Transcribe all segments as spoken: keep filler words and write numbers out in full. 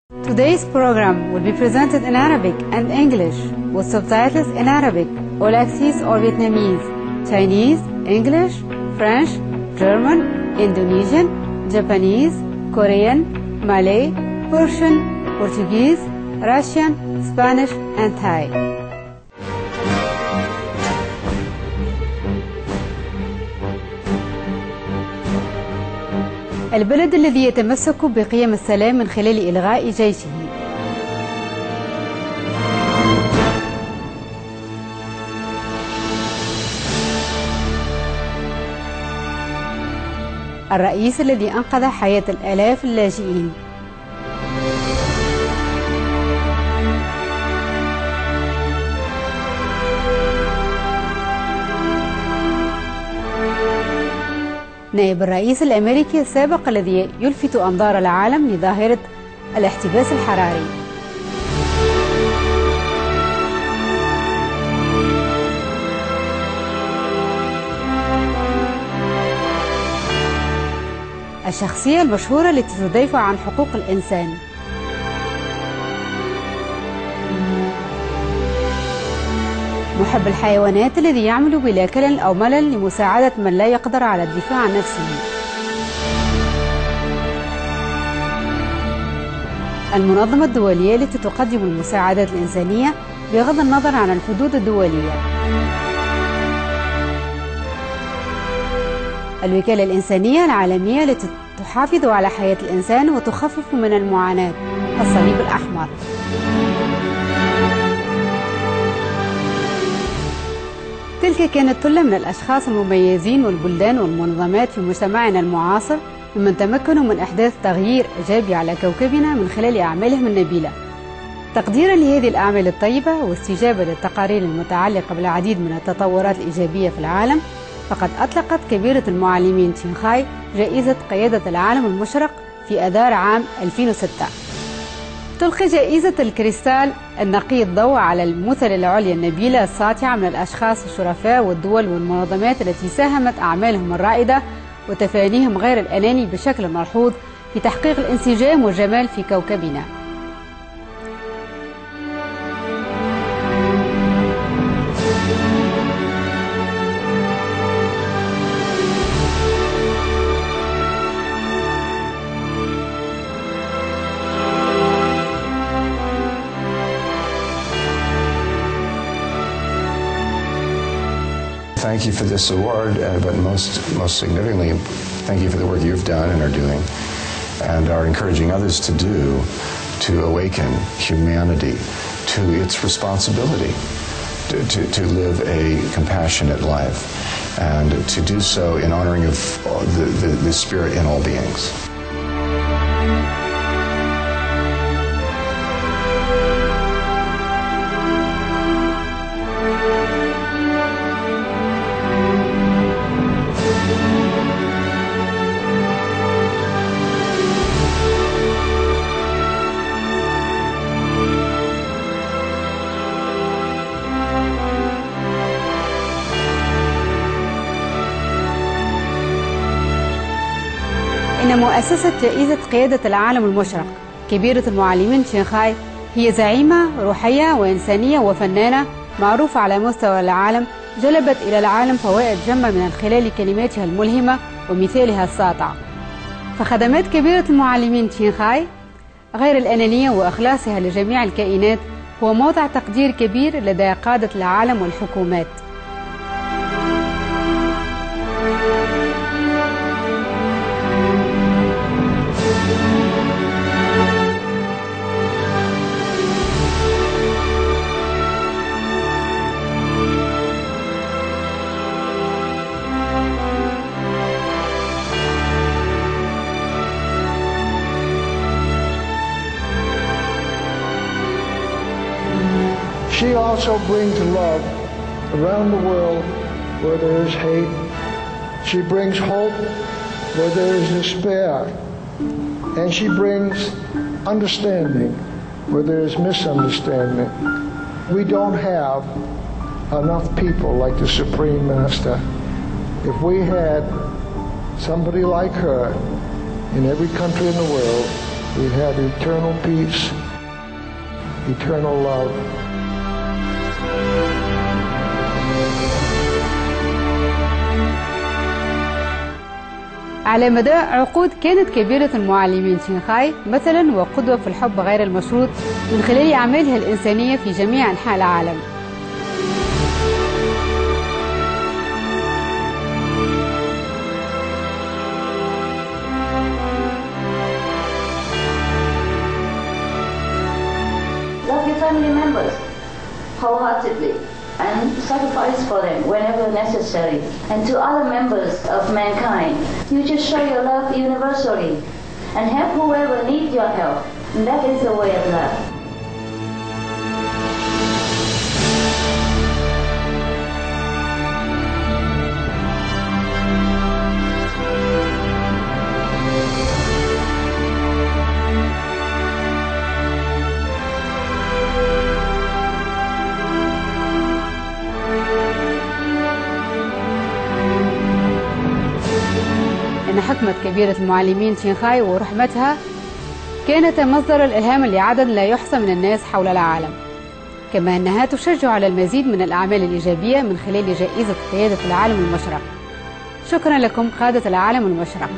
Today's program will be presented in Arabic and English with subtitles in Arabic, Aulacese or Vietnamese, Chinese, English, French, German, Indonesian, Japanese, Korean, Malay, Persian, Portuguese, Russian, Spanish, and Thai. البلد الذي يتمسك بقيم السلام من خلال إلغاء جيشه. الرئيس الذي أنقذ حياة الآلاف اللاجئين. نائب الرئيس الأمريكي السابق الذي يلفت أنظار العالم لظاهرة الاحتباس الحراري. الشخصية المشهورة التي تدافع عن حقوق الإنسان. محب الحيوانات الذي يعمل بلا كلل أو ملل لمساعدة من لا يقدر على الدفاع عن نفسه. المنظمة الدولية التي تقدم المساعدات الإنسانية بغض النظر عن الحدود الدولية. الوكالة الإنسانية العالمية التي تحافظ على حياة الإنسان وتخفف من المعاناة. الصليب الأحمر. تلك كانت ثلة من الأشخاص المميزين والبلدان والمنظمات في مجتمعنا المعاصر ممن تمكنوا من إحداث تغيير إيجابي على كوكبنا من خلال أعمالهم النبيلة. تقديرا لهذه الأعمال الطيبة واستجابة للتقارير المتعلقة بالعديد من التطورات الإيجابية في العالم، فقد أطلقت كبيرة المعلمين تشينغهاي جائزة قيادة العالم المشرق في آذار عام ألفين وستة. تلقي جائزة الكريستال النقي الضوء على المثل العليا النبيلة الساطعة من الأشخاص الشرفاء والدول والمنظمات التي ساهمت أعمالهم الرائدة وتفانيهم غير الأناني بشكل ملحوظ في تحقيق الانسجام والجمال في كوكبنا. Thank you for this award, uh, but most, most significantly, thank you for the work you've done and are doing and are encouraging others to do to awaken humanity to its responsibility to, to, to live a compassionate life and to do so in honoring of the, the, the spirit in all beings. إن مؤسسة جائزة قيادة العالم المشرق كبيرة المعلمين تشينغهاي هي زعيمة روحية وإنسانية وفنانة معروفة على مستوى العالم، جلبت إلى العالم فوائد جمة من خلال كلماتها الملهمة ومثالها الساطع. فخدمات كبيرة المعلمين تشينغهاي غير الأنانية وإخلاصها لجميع الكائنات هو موضع تقدير كبير لدى قادة العالم والحكومات. She also brings love around the world where there is hate. She brings hope where there is despair. And she brings understanding where there is misunderstanding. We don't have enough people like the Supreme Master. If we had somebody like her in every country in the world, we'd have eternal peace, eternal love. على مدى عقود كانت كبيرة المعلمين شنغهاي مثلا وقدوة في الحب غير المشروط من خلال أعمالها الإنسانية في جميع أنحاء العالم. Love your family members wholeheartedly and sacrifice for them whenever necessary. And to other members of mankind, you just show your love universally and help whoever needs your help. And that is the way of love. إن حكمة كبيرة المعلمين شنغهاي ورحمتها كانت مصدر الإلهام لعدد لا يحصى من الناس حول العالم، كما أنها تشجع على المزيد من الأعمال الإيجابية من خلال جائزة قيادة العالم المشرق. شكرا لكم قادة العالم المشرق.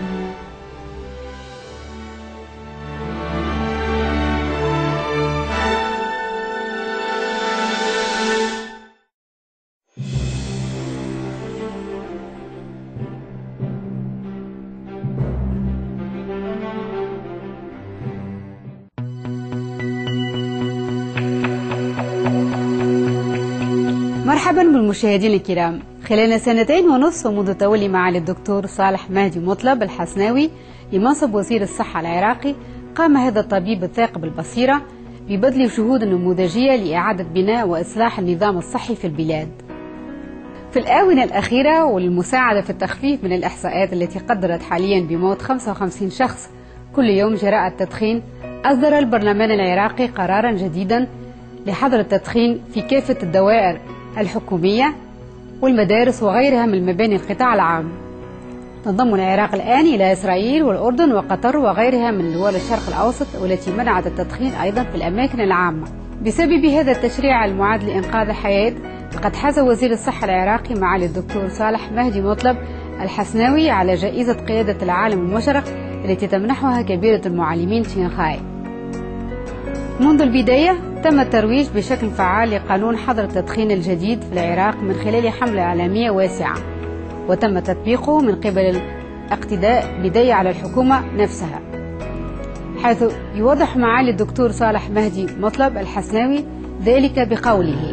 مرحبا بالمشاهدين الكرام. خلال سنتين ونصف منذ تولي معالي الدكتور صالح مهدي مطلب الحسناوي لمنصب وزير الصحة العراقي، قام هذا الطبيب الثاقب البصيرة ببذل جهود نموذجية لإعادة بناء وإصلاح النظام الصحي في البلاد. في الآونة الأخيرة وللمساعدة في التخفيف من الإحصاءات التي قدرت حاليا بموت خمسة وخمسين شخص كل يوم جراء التدخين، أصدر البرلمان العراقي قرارا جديدا لحظر التدخين في كافة الدوائر الحكومية والمدارس وغيرها من مباني القطاع العام. تنضم العراق الآن إلى إسرائيل والأردن وقطر وغيرها من دول الشرق الأوسط والتي منعت التدخين أيضا في الأماكن العامة. بسبب هذا التشريع المعاد لإنقاذ الحياة، فقد حاز وزير الصحة العراقي معالي الدكتور صالح مهدي مطلب الحسناوي على جائزة قيادة العالم المشرق التي تمنحها كبيرة المعلمين شنغهاي. منذ البداية تم الترويج بشكل فعال لقانون حظر التدخين الجديد في العراق من خلال حملة إعلامية واسعة، وتم تطبيقه من قبل الاقتداء بداية على الحكومة نفسها، حيث يوضح معالي الدكتور صالح مهدي مطلب الحسناوي ذلك بقوله: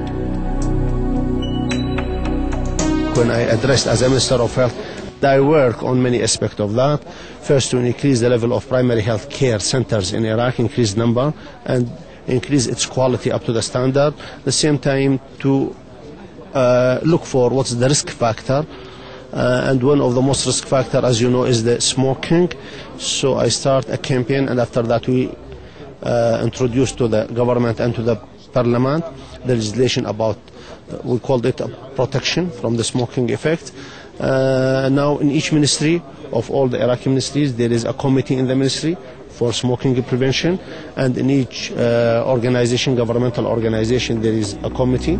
When I addressed as a Minister of Health, I work on many aspects of that. First, to increase the level of primary health care centers in Iraq, increase number, and increase its quality up to the standard. At the same time, to uh, look for what's the risk factor. Uh, and one of the most risk factor, as you know, is the smoking. So I start a campaign, and after that we uh, introduce to the government and to the parliament the legislation about, uh, we called it a protection from the smoking effect. Uh, now in each ministry of all the Iraqi ministries there is a committee in the ministry for smoking prevention, and in each uh, organization, governmental organization, there is a committee.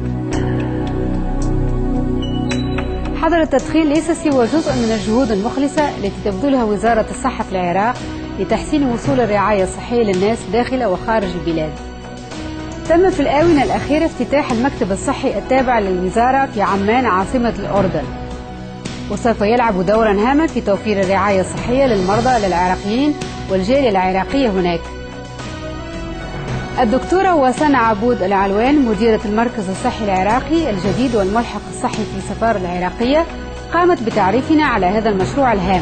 حظر التدخين ليس سوى جزء من الجهود المخلصة التي تبذلها وزارة الصحة في العراق لتحسين وصول الرعاية الصحية للناس داخل وخارج البلاد. تم في الآونة الأخيرة افتتاح المكتب الصحي التابع للوزارة في عمان عاصمة الأردن، وسوف يلعب دورا هاما في توفير الرعاية الصحية للمرضى للعراقيين والجالية العراقية هناك. الدكتورة وسان عبود العلوان مديرة المركز الصحي العراقي الجديد والملحق الصحي في السفارة العراقية قامت بتعريفنا على هذا المشروع الهام.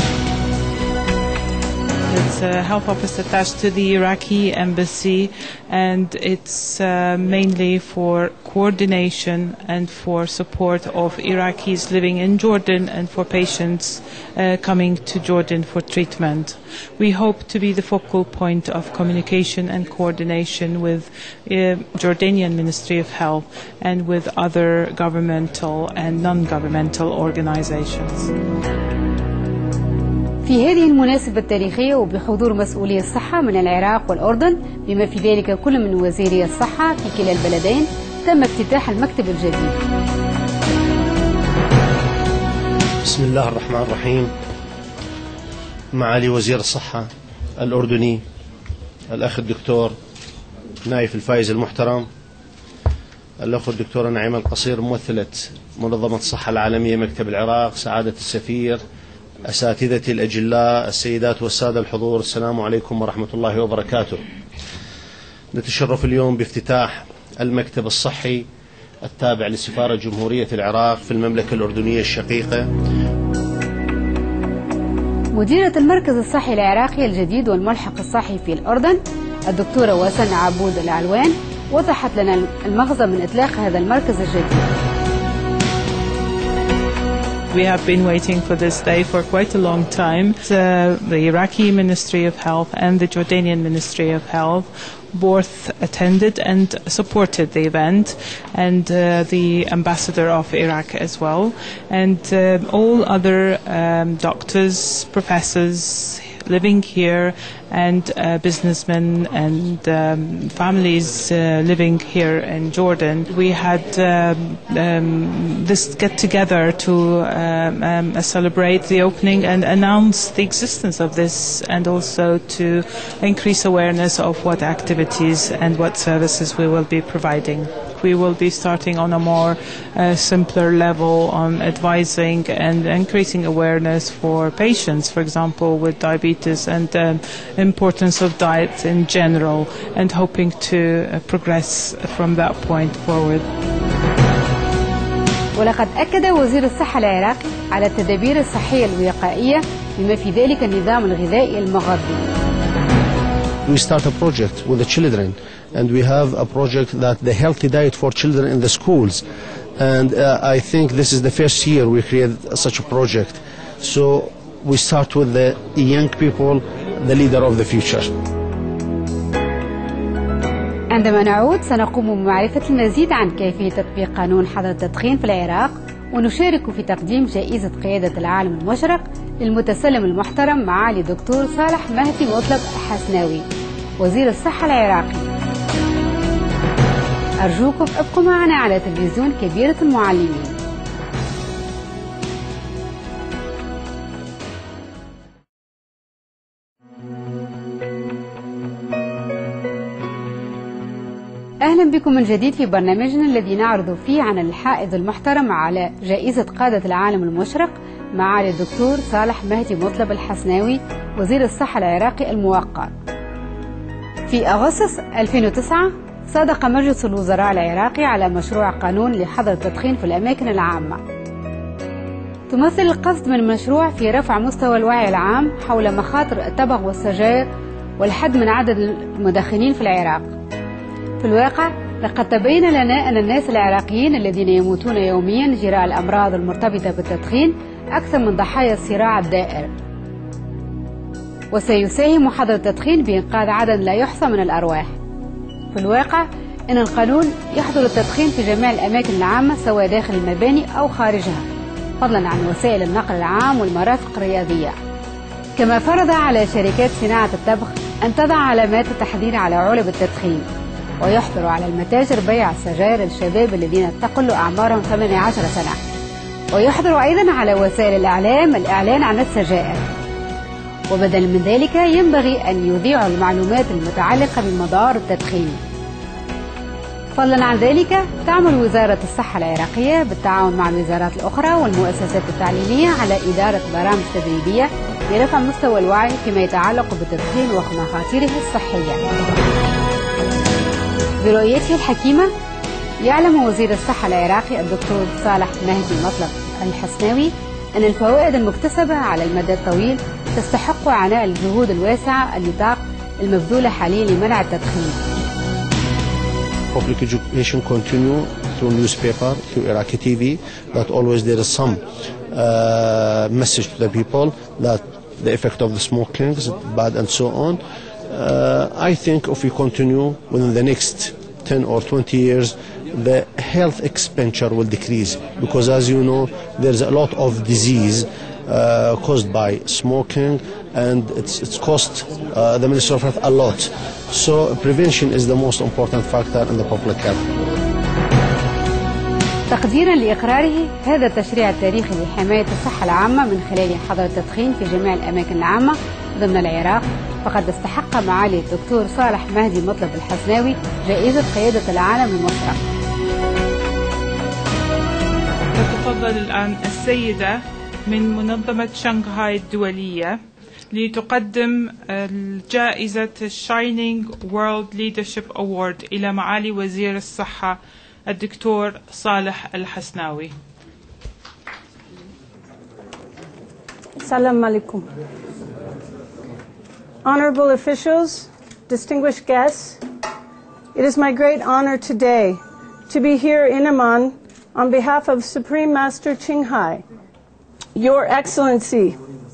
It's a health office attached to the Iraqi embassy, and it's uh, mainly for coordination and for support of Iraqis living in Jordan and for patients uh, coming to Jordan for treatment. We hope to be the focal point of communication and coordination with uh, Jordanian Ministry of Health and with other governmental and non-governmental organizations. في هذه المناسبة التاريخية وبحضور مسؤولي الصحة من العراق والأردن بما في ذلك كل من وزيري الصحة في كلا البلدين، تم افتتاح المكتب الجديد. بسم الله الرحمن الرحيم. معالي وزير الصحة الأردني الأخ الدكتور نايف الفايز المحترم، الأخ الدكتور نعيم القصير ممثلة منظمة الصحة العالمية مكتب العراق، سعادة السفير، أساتذتي الأجلاء، السيدات والسادة الحضور، السلام عليكم ورحمة الله وبركاته. نتشرف اليوم بافتتاح المكتب الصحي التابع لسفارة جمهورية العراق في المملكة الأردنية الشقيقة. مديرة المركز الصحي العراقي الجديد والملحق الصحي في الأردن الدكتورة وسن عبود العلوان وضحت لنا المغزى من إطلاق هذا المركز الجديد. We have been waiting for this day for quite a long time. The, the Iraqi Ministry of Health and the Jordanian Ministry of Health both attended and supported the event, and uh, the ambassador of Iraq as well, and uh, all other um, doctors, professors living here, and uh, businessmen and um, families uh, living here in Jordan. We had um, um, this get together to um, um, celebrate the opening and announce the existence of this, and also to increase awareness of what activities and what services we will be providing. We will be starting on a more uh, simpler level on advising and increasing awareness for patients, for example, with diabetes, and um, importance of diet in general, and hoping to uh, progress from that point forward. ولقد أكد وزير الصحة العراقي على التدابير الصحية الوقائية بما في ذلك النظام الغذائي المغذي. We start a project with the children, and we have a project that the healthy diet for children in the schools, and uh, I think this is the first year we create such a project. So we start with the young people, the leader of the future. عندما نعود سنقوم بمعرفة المزيد عن كيفية تطبيق قانون حظر التدخين في العراق، ونشارك في تقديم جائزة قيادة العالم المشرق للمتسلم المحترم معالي دكتور صالح مهدي مطلب الحسناوي وزير الصحة العراقي. أرجوكم ابقوا معنا على تلفزيون كبيرة المعلمين. أهلا بكم من جديد في برنامجنا الذي نعرض فيه عن الحائز المحترم على جائزة قادة العالم المشرق معالي الدكتور صالح مهدي مطلب الحسناوي وزير الصحة العراقي الموقر. في أغسطس ألفين وتسعة صادق مجلس الوزراء العراقي على مشروع قانون لحظر التدخين في الأماكن العامة. تمثل القصد من المشروع في رفع مستوى الوعي العام حول مخاطر التبغ والسجاير والحد من عدد المدخنين في العراق. في الواقع لقد تبين لنا أن الناس العراقيين الذين يموتون يوميا جراء الأمراض المرتبطة بالتدخين أكثر من ضحايا الصراع الدائر، وسيساهم حظر التدخين بإنقاذ عدد لا يحصى من الأرواح. في الواقع إن القانون يحظر التدخين في جميع الأماكن العامة سواء داخل المباني أو خارجها، فضلا عن وسائل النقل العام والمرافق الرياضية. كما فرض على شركات صناعة التبغ أن تضع علامات التحذير على علب التدخين، ويحظر على المتاجر بيع السجائر للشباب الذين تقل أعمارهم ثمانية عشر سنة، ويحظر أيضا على وسائل الإعلام الإعلان عن السجائر. وبدلا من ذلك ينبغي أن يذيعوا المعلومات المتعلقة بمضار التدخين. فضلا عن ذلك تعمل وزارة الصحة العراقية بالتعاون مع الوزارات الأخرى والمؤسسات التعليمية على إدارة برامج تدريبية لرفع مستوى الوعي فيما يتعلق بالتدخين ومخاطره الصحية. برؤيته الحكيمة يعلم وزير الصحة العراقي الدكتور صالح مهدي مطلب الحسناوي أن الفوائد المكتسبة على المدى الطويل تستحق عناء الجهود الواسعة النطاق المبذولة حاليا لمنع التدخين. Public education continue through newspaper, through Iraqi T V, that always there is some uh, message to the people that the effect of the smoking is bad and so on. Uh, I think if we continue within the next ten or twenty years, the health expenditure will decrease, because as you know, there's a lot of disease uh, caused by smoking, and it's, it's cost uh, the Ministry of Health a lot. So prevention is the most important factor in the public health. تقديرا لإقراره هذا التشريع التاريخي لحماية الصحة العامة من خلال حظر التدخين في جميع الأماكن العامة ضمن العراق، فقد استحق معالي الدكتور صالح مهدي مطلب الحسناوي جائزة قيادة العالم المشرق. تتفضل الآن السيدة من منظمة شنغهاي الدولية لتقدم جائزة Shining World Leadership Award إلى معالي وزير الصحة الدكتور صالح الحسناوي. Assalamu alaikum. Honorable officials, distinguished guests, it is my great honor today to be here in Amman on behalf of Supreme Master Ching Hai, Your Excellency.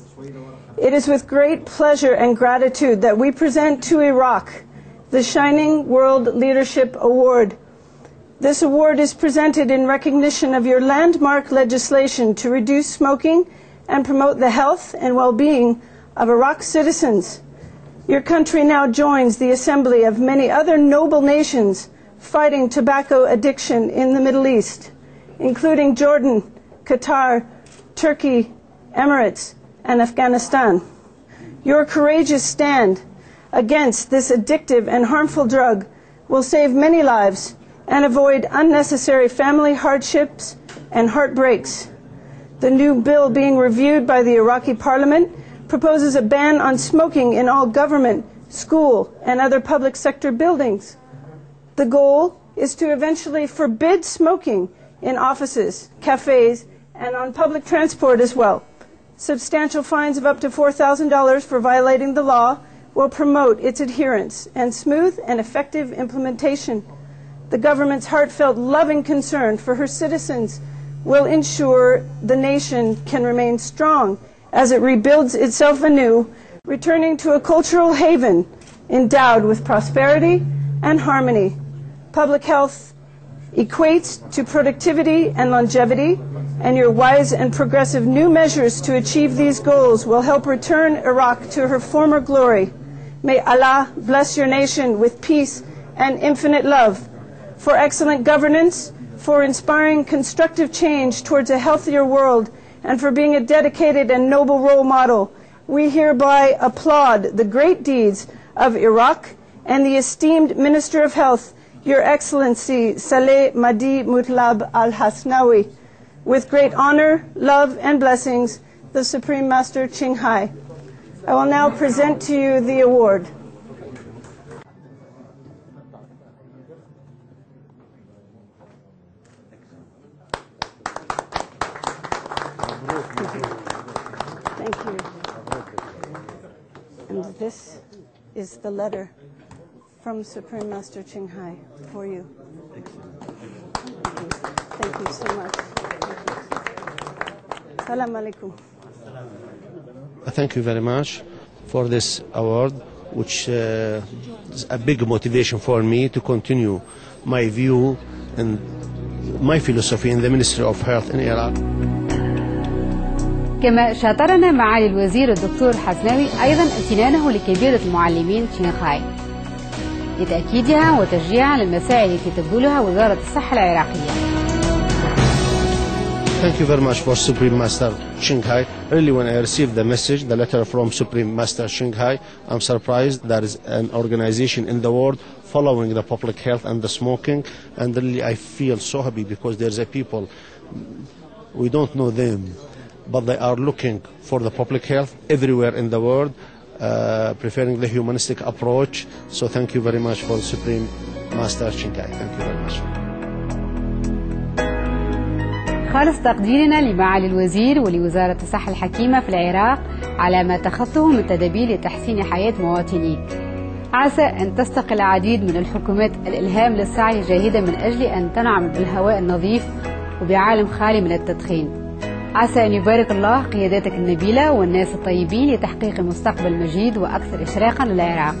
It is with great pleasure and gratitude that we present to Iraq the Shining World Leadership Award. This award is presented in recognition of your landmark legislation to reduce smoking and promote the health and well-being of Iraq's citizens. Your country now joins the assembly of many other noble nations fighting tobacco addiction in the Middle East, including Jordan, Qatar, Turkey, Emirates, and Afghanistan. Your courageous stand against this addictive and harmful drug will save many lives and avoid unnecessary family hardships and heartbreaks. The new bill being reviewed by the Iraqi parliament proposes a ban on smoking in all government, school, and other public sector buildings. The goal is to eventually forbid smoking in offices, cafes, and on public transport as well. Substantial fines of up to four thousand dollars for violating the law will promote its adherence and smooth and effective implementation. The government's heartfelt, loving concern for her citizens will ensure the nation can remain strong as it rebuilds itself anew, returning to a cultural haven endowed with prosperity and harmony. Public health equates to productivity and longevity, and your wise and progressive new measures to achieve these goals will help return Iraq to her former glory. May Allah bless your nation with peace and infinite love, for excellent governance, for inspiring constructive change towards a healthier world, and for being a dedicated and noble role model. We hereby applaud the great deeds of Iraq and the esteemed Minister of Health, Your Excellency Saleh Mahdi Mutlab al-Hasnawi. With great honor, love, and blessings, the Supreme Master Ching Hai. I will now present to you the award. Thank you. And this is the letter from Supreme Master Ching Hai for you. Thank you. Thank you so much. Assalamu alaikum. Thank you very much for this award, which uh, is a big motivation for me to continue my view and my philosophy in the Ministry of Health in Iraq. كما شاطرنا معالي الوزير الدكتور حسناوي أيضا امتنانه لكبيرة المعلمين شينغهاي لتأكيدها وتشجيعها للمساعي التي تبذلها وزارة الصحة العراقية. Thank you very much for Supreme Master Ching Hai. Really, when I received the message, the letter from Supreme Master Ching Hai, I'm surprised there is an organization in the world following the public health and the smoking, and really I feel so happy because there's a people, we don't know them, but they are looking for the public health everywhere in the world, uh, preferring the humanistic approach. So thank you very much for Supreme Master Ching Hai. Thank you very much. خالص تقديرنا لمعالي الوزير ولوزارة الصحة الحكيمة في العراق على ما اتخذته من تدابير لتحسين حياة مواطنيه. عسى أن تستقي العديد من الحكومات الإلهام للسعي جاهدا من أجل أن تنعم بالهواء النظيف وبعالم خالي من التدخين. عسى أن يبارك الله قياداتك النبيلة والناس الطيبين لتحقيق مستقبل مجيد وأكثر إشراقا للعراق.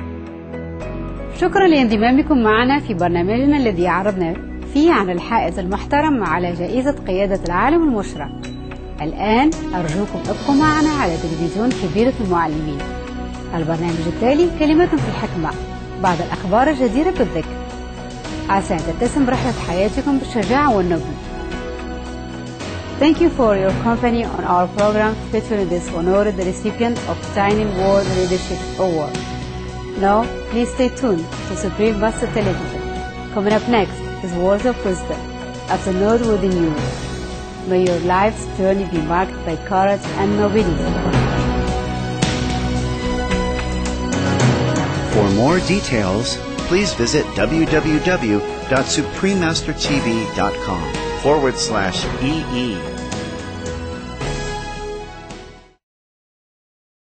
شكرا لانضمامكم معنا في برنامجنا الذي عرضنا فيه عن الحائز المحترم على جائزة قيادة العالم المشرق. الآن أرجوكم ابقوا معنا على تلفزيون كبيرة المعلمين. البرنامج التالي كلمات في الحكمة، بعض الأخبار الجديرة بالذكر، عسى أن تتسم رحلة حياتكم بالشجاعة والنبل. Thank you for your company on our program featuring this honored recipient of Tiny World Leadership Award. Now, please stay tuned to Supreme Master Television. Coming up next is Words of Wisdom, a node within you. May your life's journey be marked by courage and nobility. For more details, please visit w w w dot supreme master t v dot com forward slash E E.